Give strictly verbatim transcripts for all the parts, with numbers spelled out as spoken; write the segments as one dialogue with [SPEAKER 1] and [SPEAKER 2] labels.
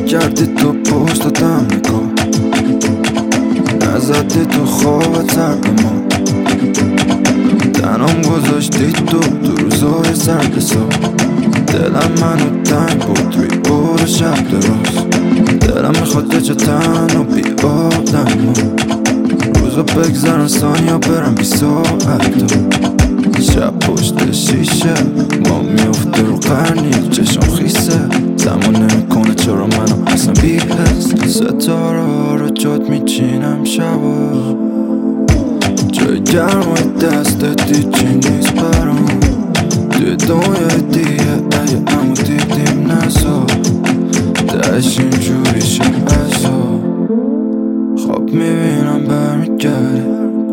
[SPEAKER 1] نکردی تو پشت دادم نگاه، نزدی تو خوابت سر به ما، تنام گذاشتی تو تو روزای سرد سال. دلم منو تنگ بود روی بور شب درست، دلم میخواد یه جا تنها بی آدم، روزا بگذرن ثانیا برم بی ساعت. شب پشت شیشه ما میفته رو قرنی، چشم خیسه زمان نمیکنه چرا منو اصلا بی حس. ستاره ها رو جات میچینم شبا، جای گرمای دستت دیچی نیست برام، توی دنیای دیگه اگه همو دیدیم نزا، دهش اینجوری شه ازا. خواب میبینم برمیگردی،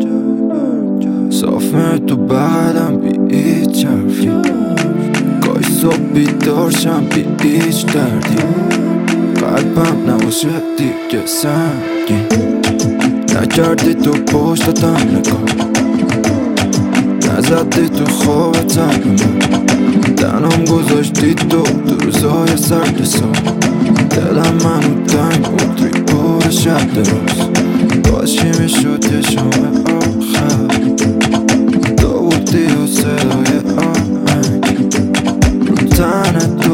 [SPEAKER 1] صاف میره تو بغلم بی هیچ حرفی، گاهی صبح بیدار شم بی هیچ دردی، قلبم نباشه دیگه سنگین. نکردی تو پشت دادم نگاه، نزدی تو خوابت سر به من، تنام گذاشتی تو تو روزای سرد سال. دلم منو تنگ بود روی بور شب درست، باشی میشد یه شام آخر، تو بودی و صدای آهنگ رو تنت